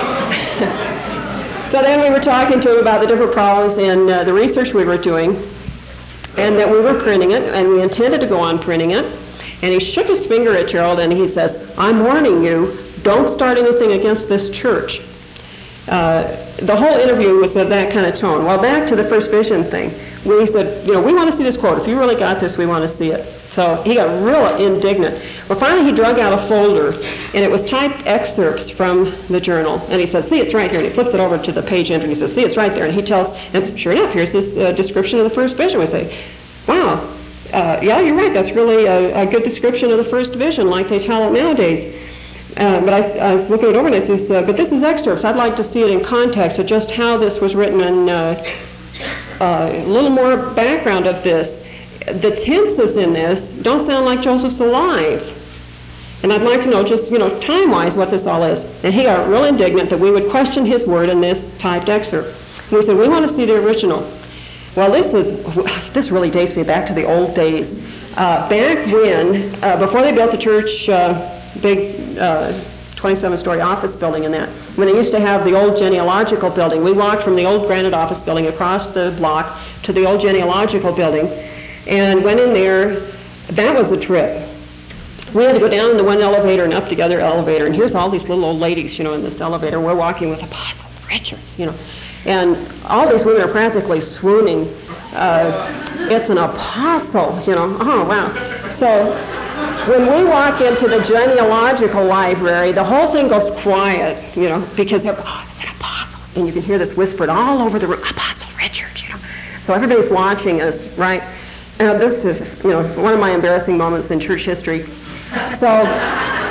so then we were talking to him about the different problems in uh, the research we were doing, and that we were printing it, and we intended to go on printing it. And he shook his finger at Gerald, and he says, I'm warning you, don't start anything against this church. Uh, the whole interview was of that kind of tone. Well, back to the first vision thing. We said, you know, we want to see this quote. If you really got this, we want to see it. So he got real indignant. Well, finally he drug out a folder, and it was typed excerpts from the journal. And he says, see, it's right here. And he flips it over to the page entry. He says, see, it's right there. And he tells, and sure enough, here's this uh, description of the first vision. We say, wow, uh, yeah, you're right. That's really a, a good description of the first vision, like they tell it nowadays. Uh, but I, I was looking it over, and it says, uh, but this is excerpts. I'd like to see it in context of just how this was written, and uh, uh, a little more background of this. The tenses in this don't sound like Joseph's alive. And I'd like to know just, you know, time-wise what this all is. And he got real indignant that we would question his word in this typed excerpt. And we said, we want to see the original. Well, this is, this really dates me back to the old days. Uh, back when, uh, before they built the church, uh, big uh, twenty-seven story office building in that, when they used to have the old genealogical building, we walked from the old granite office building across the block to the old genealogical building, and went in there. That was a trip. We had to go down in the one elevator and up the other elevator, and here's all these little old ladies, you know, in this elevator. We're walking with Apostle Richards, you know, and all these women are practically swooning. Uh, it's an apostle, you know. Oh, wow. So when we walk into the genealogical library, the whole thing goes quiet, you know, because they're, oh, it's an apostle. And you can hear this whispered all over the room, Apostle Richards, you know. So everybody's watching us, right? Uh, this is, you know, one of my embarrassing moments in church history. So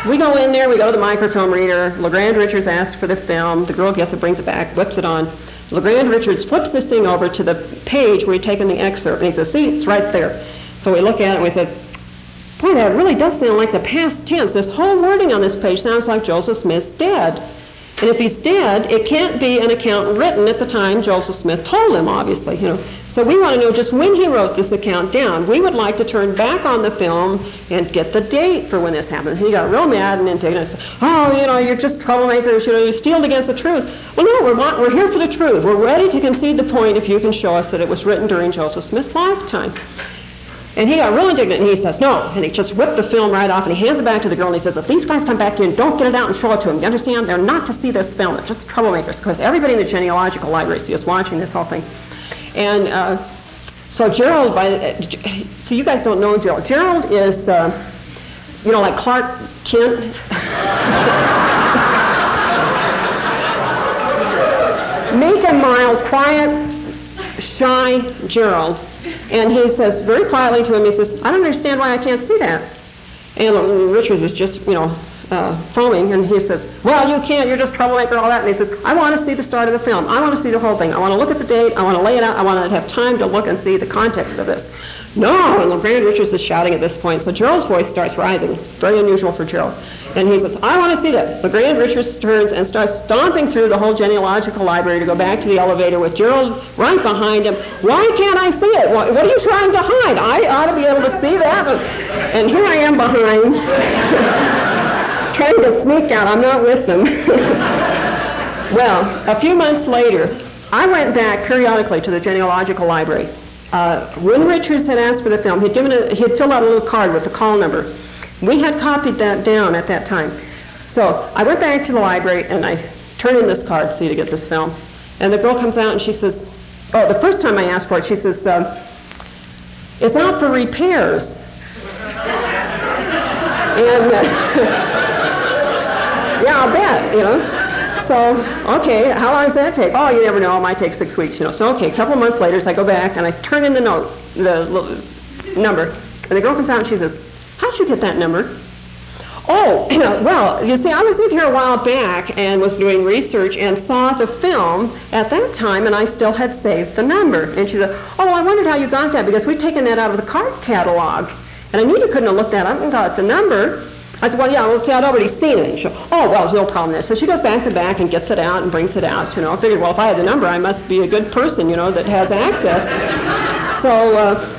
we go in there, we go to the microfilm reader. LeGrand Richards asks for the film. The girl gets it, brings it back, whips it on. LeGrand Richards flips this thing over to the page where he'd taken the excerpt, and he says, see, it's right there. So we look at it and we say, boy, that really does sound like the past tense. This whole wording on this page sounds like Joseph Smith's dead. And if he's dead, it can't be an account written at the time Joseph Smith told him, obviously, you know. So we want to know just when he wrote this account down. We would like to turn back on the film and get the date for when this happened. He got real mad and indignant and said, oh, you know, you're just troublemakers, you know, you steeled against the truth. Well, no, we're, not, we're here for the truth. We're ready to concede the point if you can show us that it was written during Joseph Smith's lifetime. And he got real indignant, and he says, no. And he just whipped the film right off, and he hands it back to the girl, and he says, if these guys come back in, don't get it out and show it to them. You understand? They're not to see this film. They're just troublemakers. Because everybody in the genealogical library is just watching this whole thing. And uh, so Gerald, by, uh, so you guys don't know Gerald. Gerald is, uh, you know, like Clark Kent. Meek and mild, quiet, shy Gerald. And he says very quietly to him, he says, I don't understand why I can't see that. And Richards is just, you know, uh, foaming, and he says, well, you can't, you're just troublemaker, all that. And he says, I want to see the start of the film. I want to see the whole thing. I want to look at the date. I want to lay it out. I want to have time to look and see the context of it. No, and LeGrand Richards is shouting at this point. So Gerald's voice starts rising. Very unusual for Gerald. And he says, I want to see this. LeGrand Richards turns and starts stomping through the whole genealogical library to go back to the elevator with Gerald right behind him. Why can't I see it? What are you trying to hide? I ought to be able to see that. And here I am behind, trying to sneak out. I'm not with them. Well, a few months later, I went back periodically to the genealogical library. Uh, when Richards had asked for the film, he'd given a, he had filled out a little card with the call number. We had copied that down at that time. So I went back to the library and I turned in this card to see to get this film. And the girl comes out and she says, oh, the first time I asked for it, she says, uh, it's out for repairs. And uh, yeah, I'll bet, you know. So, okay, how long does that take? Oh, you never know, it might take six weeks, you know. So, okay, a couple months later, so I go back and I turn in the note, the l- number, and the girl comes out and she says, how'd you get that number? Oh, well, you see, I was in here a while back and was doing research and saw the film at that time, and I still had saved the number. And she said, oh, I wondered how you got that, because we'd taken that out of the card catalog. And I knew you couldn't have looked that up and got the number. I said, well, yeah, well, see, I'd already seen it. And she, oh, well, there's no problem there. So she goes back to back and gets it out and brings it out, you know. I figured, well, if I had the number, I must be a good person, you know, that has access. So, uh,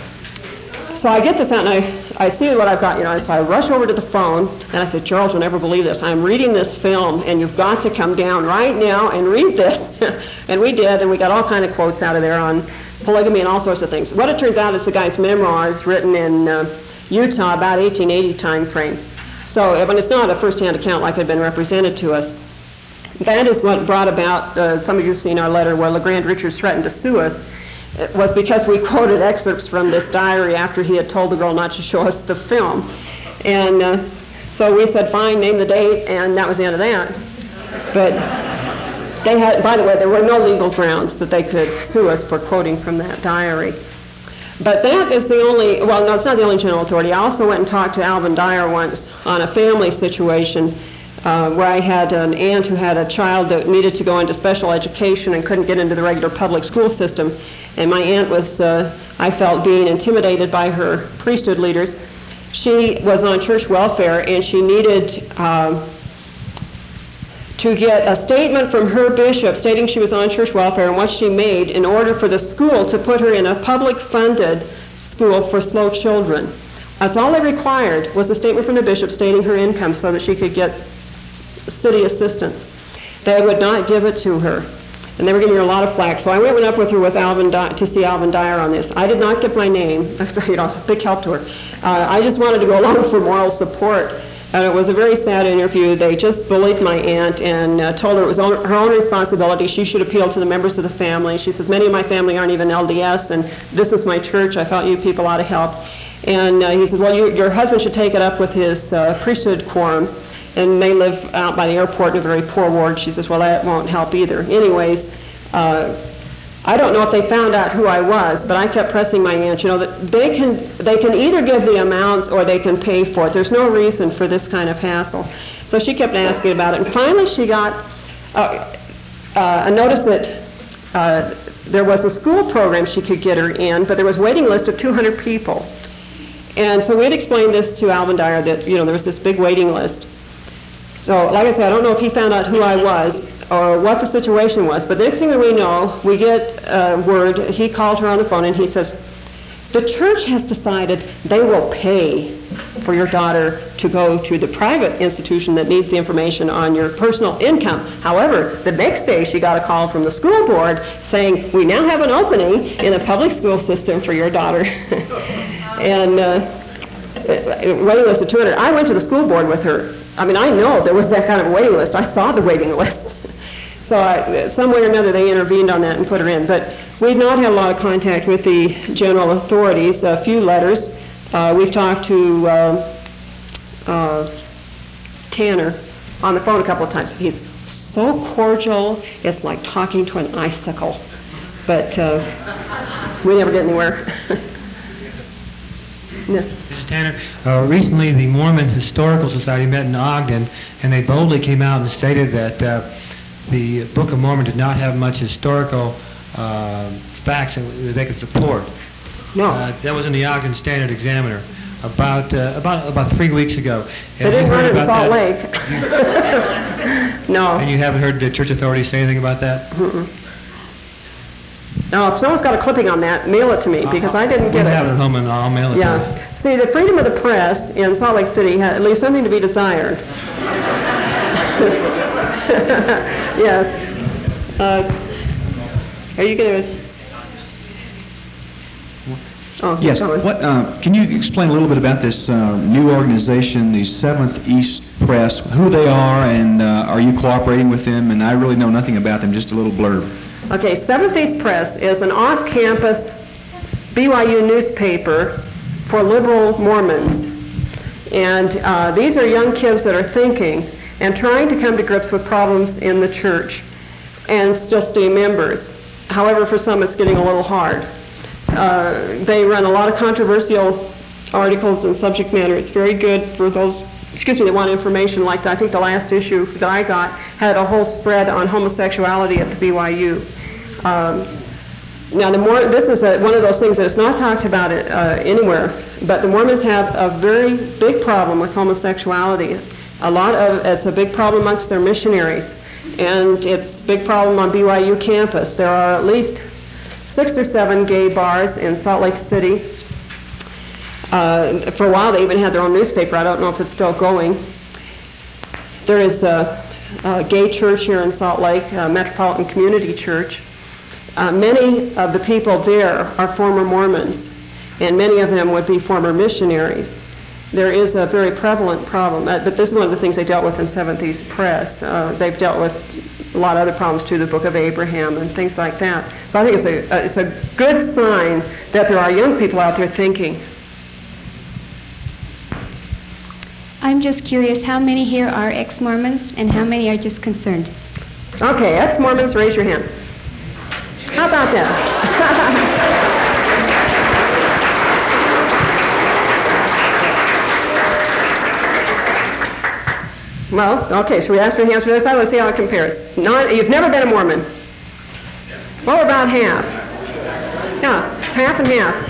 so I get this out, and I, I see what I've got, you know, so I rush over to the phone, and I said, Charles, you'll never believe this. I'm reading this film, and you've got to come down right now and read this. And we did, and we got all kind of quotes out of there on polygamy and all sorts of things. What it turns out is the guy's memoirs written in uh, Utah, about eighteen eighty time frame. So when it's not a first-hand account like had been represented to us, that is what brought about, uh, some of you have seen our letter where LeGrand Richards threatened to sue us. It was because we quoted excerpts from this diary after he had told the girl not to show us the film. And uh, so we said, fine, name the date, and that was the end of that. But they had, by the way, there were no legal grounds that they could sue us for quoting from that diary. But that is the only, well, no, it's not the only general authority. I also went and talked to Alvin Dyer once on a family situation uh, where I had an aunt who had a child that needed to go into special education and couldn't get into the regular public school system. And my aunt was, uh, I felt, being intimidated by her priesthood leaders. She was on church welfare, and she needed uh, to get a statement from her bishop stating she was on church welfare and what she made in order for the school to put her in a public-funded school for slow children. That's all they required, was a statement from the bishop stating her income so that she could get city assistance. They would not give it to her, and they were giving her a lot of flack. So I went up with her with Alvin Di- to see Alvin Dyer on this. I did not give my name. You know, it's a big help to her. Uh, I just wanted to go along for moral support. And it was a very sad interview. They just bullied my aunt and uh, told her it was on, her own responsibility. She should appeal to the members of the family. She says, many of my family aren't even L D S, and this is my church. I felt you people ought to help. And uh, he said, well, you, your husband should take it up with his uh, priesthood quorum. And they live out by the airport in a very poor ward. She says, well, that won't help either. Anyways, uh, I don't know if they found out who I was, but I kept pressing my aunt, you know, that they can, they can either give the amounts or they can pay for it. There's no reason for this kind of hassle. So she kept asking about it, and finally she got uh, uh, a notice that uh, there was a school program she could get her in, but there was a waiting list of two hundred people. And so we had explained this to Alvin Dyer, that, you know, there was this big waiting list. So, like I said, I don't know if he found out who I was or what the situation was, but the next thing that we know, we get uh, word, he called her on the phone and he says, the church has decided they will pay for your daughter to go to the private institution that needs the information on your personal income. However, the next day she got a call from the school board saying, we now have an opening in the public school system for your daughter. and uh, waiting list of two hundred. I went to the school board with her. I mean, I know there was that kind of a waiting list. I saw the waiting list. So I, some way or another they intervened on that and put her in. But we've not had a lot of contact with the general authorities, a few letters. Uh, we've talked to uh, uh, Tanner on the phone a couple of times. He's so cordial, it's like talking to an icicle. But uh, we never get anywhere. Yes. This is Tanner. Uh, recently, the Mormon Historical Society met in Ogden, and they boldly came out and stated that uh, the Book of Mormon did not have much historical uh, facts that they could support. No. Uh, that was in the Ogden Standard Examiner about uh, about about three weeks ago. They didn't run it in Salt Lake. No. And you haven't heard the church authorities say anything about that? Mm-mm. Now, if someone's got a clipping on that, mail it to me, because I didn't get it. We'll have it at home and I'll mail it yeah. to you. See, the freedom of the press in Salt Lake City had, leaves something to be desired. Yes. Uh, are you going to... Oh, yes. What, uh, can you explain a little bit about this uh, new organization, the Seventh East Press, who they are, and uh, are you cooperating with them? And I really know nothing about them, just a little blurb. Okay, Seventh East Press is an off-campus B Y U newspaper for liberal Mormons. And uh, these are young kids that are thinking and trying to come to grips with problems in the church and still stay members. However, for some it's getting a little hard. Uh, they run a lot of controversial articles and subject matter. It's very good for those, excuse me, that want information like that. I think the last issue that I got had a whole spread on homosexuality at the B Y U. Um, now, the more, this is a, one of those things that's not talked about it, uh, anywhere, but the Mormons have a very big problem with homosexuality. A lot of, it's a big problem amongst their missionaries, and it's a big problem on B Y U campus. There are at least six or seven gay bars in Salt Lake City. Uh, for a while, they even had their own newspaper. I don't know if it's still going. There is a, a gay church here in Salt Lake, uh, Metropolitan Community Church. Uh, many of the people there are former Mormons, and many of them would be former missionaries. There is a very prevalent problem, uh, but this is one of the things they dealt with in Seventh East Press. Uh, they've dealt with a lot of other problems too, the Book of Abraham and things like that. So I think it's a, uh, it's a good sign that there are young people out there thinking. I'm just curious, how many here are ex-Mormons and how many are just concerned? Okay, ex-Mormons, raise your hand. How about that? Well, okay, so we asked for hands for this side. Let's see how it compares. Not, you've never been a Mormon. Well, about half. Yeah, half and half.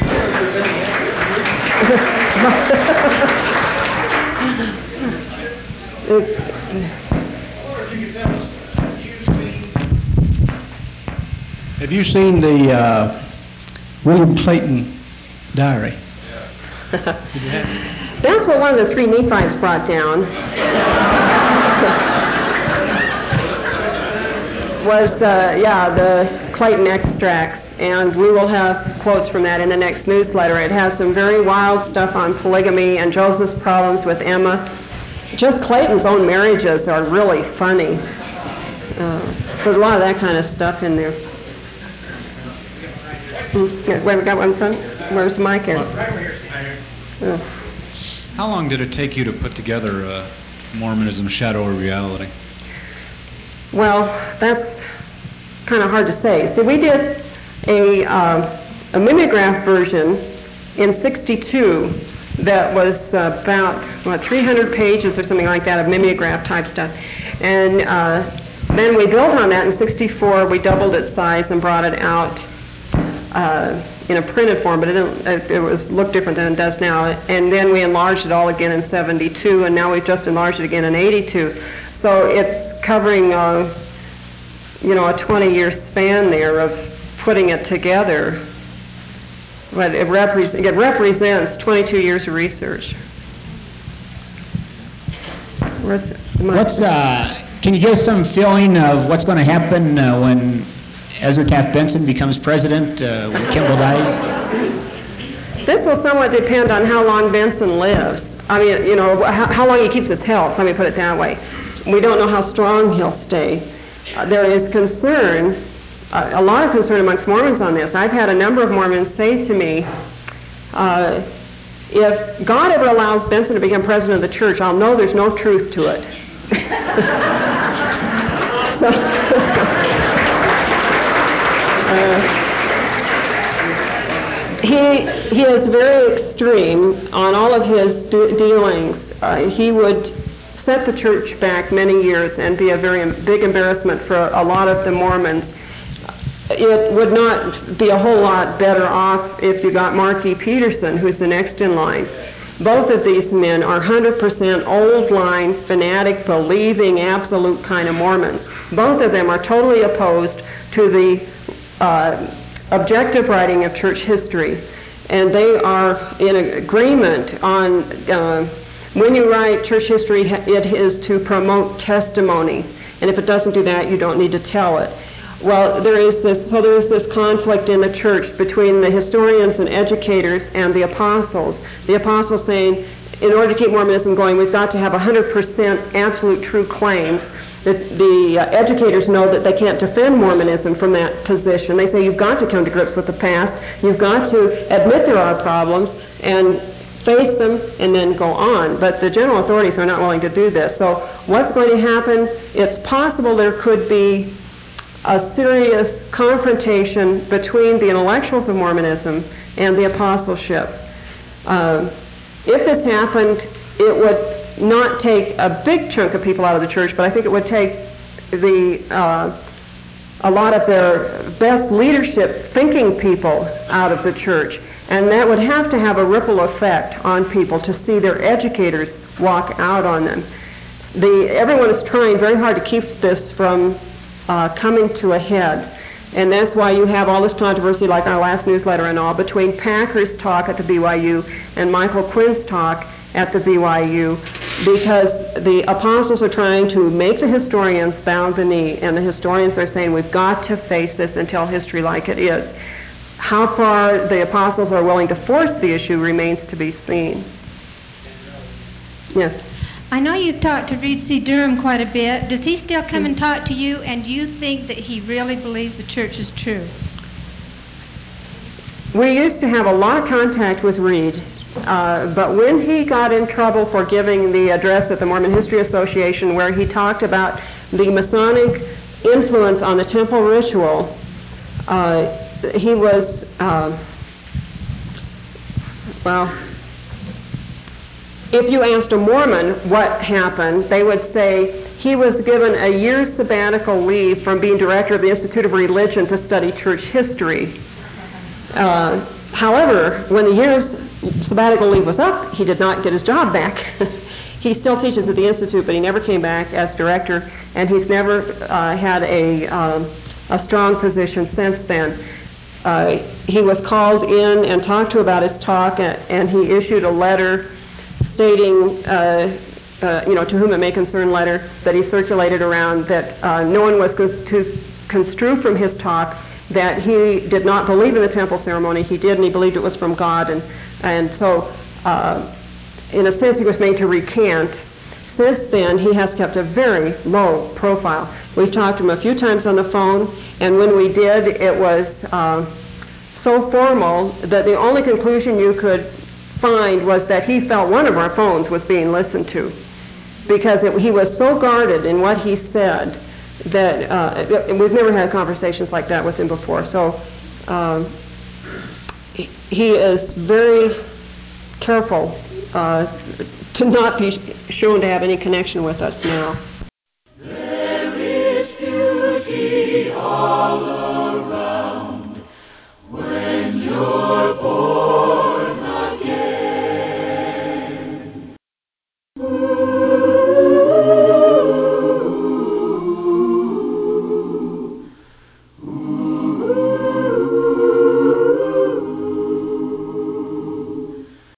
Have you seen the uh, William Clayton diary? That's what one of the three Nephites brought down. was, uh, yeah, the Clayton extracts. And we will have quotes from that in the next newsletter. It has some very wild stuff on polygamy and Joseph's problems with Emma. Just Clayton's own marriages are really funny. Uh, so there's a lot of that kind of stuff in there. Mm. Yeah, wait, we got one, son? Where's the mic in? Uh. How long did it take you to put together uh, Mormonism, Shadow or Reality? Well, that's kind of hard to say. So we did a, uh, a mimeograph version in sixty-two that was uh, about, what, three hundred pages or something like that of mimeograph type stuff. And uh, then we built on that in sixty-four. We doubled its size and brought it out uh, in a printed form, but it, didn't, it was looked different than it does now. And then we enlarged it all again in seventy-two, and now we've just enlarged it again in eighty-two. So it's covering, uh, you know, a twenty-year span there of putting it together. But it, repre- it represents twenty-two years of research. What's, uh, can you give us some feeling of what's going to happen uh, when Ezra Taft Benson becomes president, uh, when Kimball dies? This will somewhat depend on how long Benson lives. I mean, you know, how, how long he keeps his health, let me put it that way. We don't know how strong he'll stay. Uh, there is concern, uh, a lot of concern amongst Mormons on this. I've had a number of Mormons say to me, uh, if God ever allows Benson to become president of the church, I'll know there's no truth to it. so, uh, he, he is very extreme on all of his de- dealings. Uh, he would set the church back many years and be a very big embarrassment for a lot of the Mormons. It would not be a whole lot better off if you got Mark E. Peterson, who's the next in line. Both of these men are one hundred percent old-line, fanatic, believing, absolute kind of Mormons. Both of them are totally opposed to the uh, objective writing of church history. And they are in agreement on, uh, when you write church history, it is to promote testimony. And if it doesn't do that, you don't need to tell it. Well, there is this, so there is this conflict in the church between the historians and educators and the apostles. The apostles saying, in order to keep Mormonism going, we've got to have one hundred percent absolute true claims. The, the uh, educators know that they can't defend Mormonism from that position. They say you've got to come to grips with the past. You've got to admit there are problems and face them and then go on. But the general authorities are not willing to do this. So what's going to happen? It's possible there could be a serious confrontation between the intellectuals of Mormonism and the apostleship. Uh, if this happened, it would not take a big chunk of people out of the church, but I think it would take the uh, a lot of their best leadership thinking people out of the church, and that would have to have a ripple effect on people to see their educators walk out on them. The, everyone is trying very hard to keep this from Uh, coming to a head. And that's why you have all this controversy, like our last newsletter and all, between Packer's talk at the B Y U and Michael Quinn's talk at the B Y U, because the apostles are trying to make the historians bow the knee, and the historians are saying we've got to face this and tell history like it is. How far the apostles are willing to force the issue remains to be seen. Yes? I know you've talked to Reed C. Durham quite a bit. Does he still come and talk to you, and do you think that he really believes the church is true? We used to have a lot of contact with Reed, uh, but when he got in trouble for giving the address at the Mormon History Association where he talked about the Masonic influence on the temple ritual, uh, he was, uh, well, if you asked a Mormon what happened, they would say he was given a year's sabbatical leave from being director of the Institute of Religion to study church history. Uh, however, when the year's sabbatical leave was up, he did not get his job back. He still teaches at the Institute, but he never came back as director, and he's never uh, had a, um, a strong position since then. Uh, he was called in and talked to about his talk, and, and he issued a letter stating, uh, uh, you know, to whom it may concern letter that he circulated around that uh, no one was to construe from his talk that he did not believe in the temple ceremony. He did, and he believed it was from God. And, and so, uh, in a sense, he was made to recant. Since then, he has kept a very low profile. We've talked to him a few times on the phone, and when we did, it was uh, so formal that the only conclusion you could find was that he felt one of our phones was being listened to, because it, he was so guarded in what he said that, uh, and we've never had conversations like that with him before. So um, he, he is very careful uh, to not be shown to have any connection with us now.